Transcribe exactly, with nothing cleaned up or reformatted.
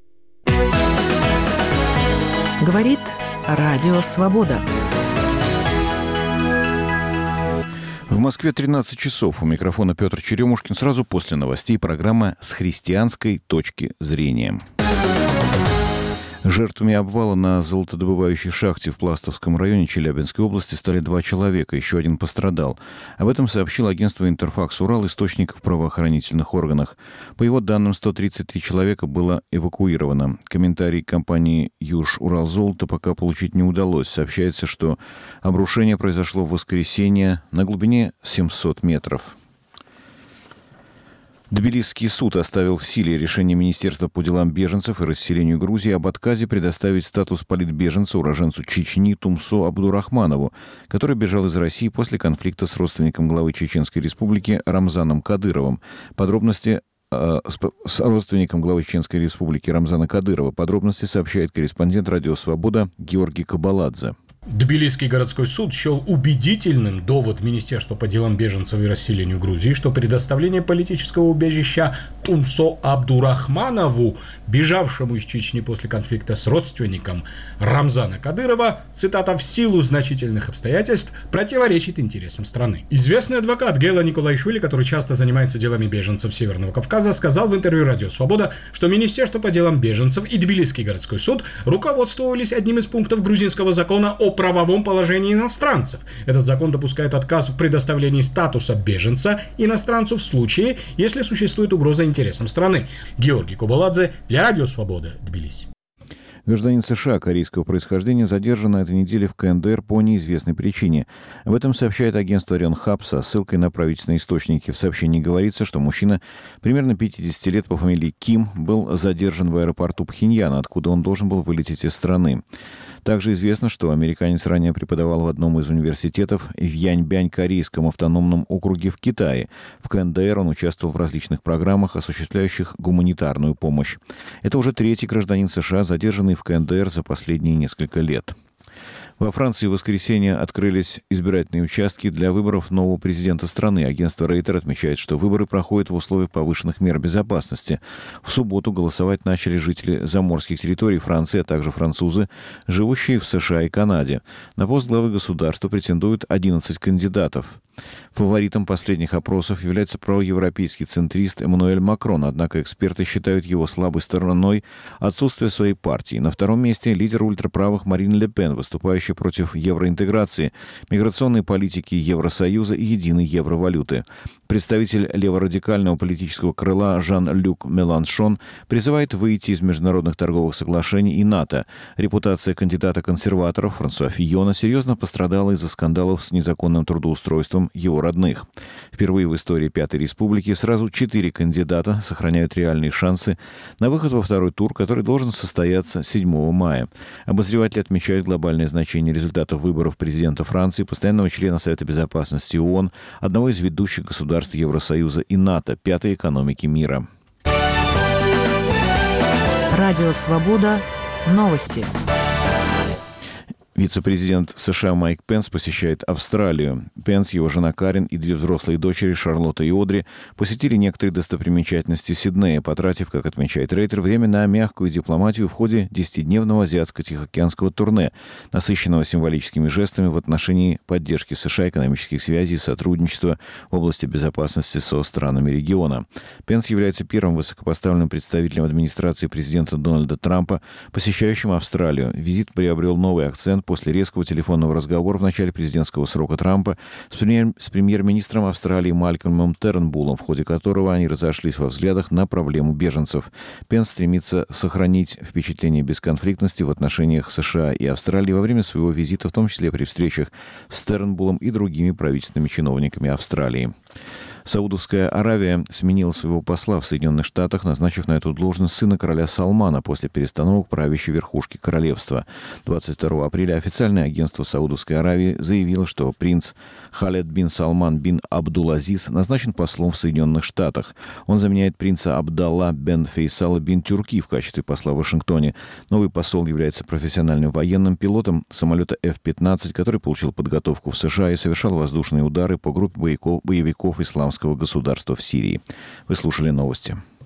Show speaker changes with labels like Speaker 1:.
Speaker 1: Говорит Радио Свобода.
Speaker 2: В Москве тринадцать часов. У микрофона Петр Черемушкин. Сразу после новостей программа «С христианской точки зрения». Жертвами обвала на золотодобывающей шахте в Пластовском районе Челябинской области стали два человека, еще один пострадал. Об этом сообщил агентство «Интерфакс Урал», источник в правоохранительных органах. По его данным, сто тридцать три человека было эвакуировано. Комментарий компании «Юж-Уралзолото» пока получить не удалось. Сообщается, что обрушение произошло в воскресенье на глубине семьсот метров. Тбилисский суд оставил в силе решение Министерства по делам беженцев и расселению Грузии об отказе предоставить статус политбеженца уроженцу Чечни Тумсо Абдурахманову, который бежал из России после конфликта с родственником главы Чеченской Республики Рамзаном Кадыровым. Подробности э, с, с родственником главы Чеченской Республики Рамзана Кадырова. Подробности сообщает корреспондент «Радио Свобода» Георгий Кабаладзе.
Speaker 3: Тбилисский городской суд счел убедительным довод Министерства по делам беженцев и расселению Грузии, что предоставление политического убежища Тумсо Абдурахманову, бежавшему из Чечни после конфликта с родственником Рамзана Кадырова, цитата, «в силу значительных обстоятельств противоречит интересам страны». Известный адвокат Гела Николаишвили, который часто занимается делами беженцев Северного Кавказа, сказал в интервью «Радио Свобода», что Министерство по делам беженцев и Тбилисский городской суд руководствовались одним из пунктов грузинского закона о правовом положении иностранцев. Этот закон допускает отказ в предоставлении статуса беженца иностранцу в случае, если существует угроза интересам страны. Георгий Кабаладзе для Радио Свобода, Тбилиси.
Speaker 2: Гражданин США корейского происхождения задержан на этой неделе в КНДР по неизвестной причине. Об этом сообщает агентство Рёнхап со ссылкой на правительственные источники. В сообщении говорится, что мужчина примерно пятидесяти лет по фамилии Ким был задержан в аэропорту Пхеньяна, откуда он должен был вылететь из страны. Также известно, что американец ранее преподавал в одном из университетов в Яньбянь корейском автономном округе в Китае. В КНДР он участвовал в различных программах, осуществляющих гуманитарную помощь. Это уже третий гражданин США, задержанный в КНДР за последние несколько лет. Во Франции в воскресенье открылись избирательные участки для выборов нового президента страны. Агентство Рейтер отмечает, что выборы проходят в условиях повышенных мер безопасности. В субботу голосовать начали жители заморских территорий Франции, а также французы, живущие в США и Канаде. На пост главы государства претендуют одиннадцать кандидатов. Фаворитом последних опросов является проевропейский центрист Эммануэль Макрон, однако эксперты считают его слабой стороной отсутствие своей партии. На втором месте лидер ультраправых Марин Ле Пен, выступающий против евроинтеграции, миграционной политики Евросоюза и единой евровалюты. Представитель леворадикального политического крыла Жан-Люк Меланшон призывает выйти из международных торговых соглашений и НАТО. Репутация кандидата консерваторов Франсуа Фийона серьезно пострадала из-за скандалов с незаконным трудоустройством его родных. Впервые в истории Пятой Республики сразу четыре кандидата сохраняют реальные шансы на выход во второй тур, который должен состояться седьмого мая. Обозреватели отмечают глобальное значение результатов выборов президента Франции, постоянного члена Совета Безопасности ООН, одного из ведущих государств Евросоюза и НАТО, пятой экономики мира.
Speaker 1: Радио Свобода. Новости.
Speaker 2: Вице-президент США Майк Пенс посещает Австралию. Пенс, его жена Карен и две взрослые дочери Шарлотта и Одри посетили некоторые достопримечательности Сиднея, потратив, как отмечает Рейтер, время на мягкую дипломатию в ходе десятидневного азиатско-тихоокеанского турне, насыщенного символическими жестами в отношении поддержки США экономических связей и сотрудничества в области безопасности со странами региона. Пенс является первым высокопоставленным представителем администрации президента Дональда Трампа, посещающим Австралию. Визит приобрел новый акцент после резкого телефонного разговора в начале президентского срока Трампа с, премьер- с премьер-министром Австралии Малькольмом Тернбуллом, в ходе которого они разошлись во взглядах на проблему беженцев. Пенс стремится сохранить впечатление бесконфликтности в отношениях США и Австралии во время своего визита, в том числе при встречах с Тернбуллом и другими правительственными чиновниками Австралии. Саудовская Аравия сменила своего посла в Соединенных Штатах, назначив на эту должность сына короля Салмана после перестановок правящей верхушки королевства. двадцать второго апреля официальное агентство Саудовской Аравии заявило, что принц Халед бин Салман бин Абдул-Азиз назначен послом в Соединенных Штатах. Он заменяет принца Абдалла бен Фейсала бин Тюрки в качестве посла в Вашингтоне. Новый посол является профессиональным военным пилотом самолета эф пятнадцать, который получил подготовку в США и совершал воздушные удары по группе боевиков, боевиков исламского государства в Сирии. Вы слушали новости.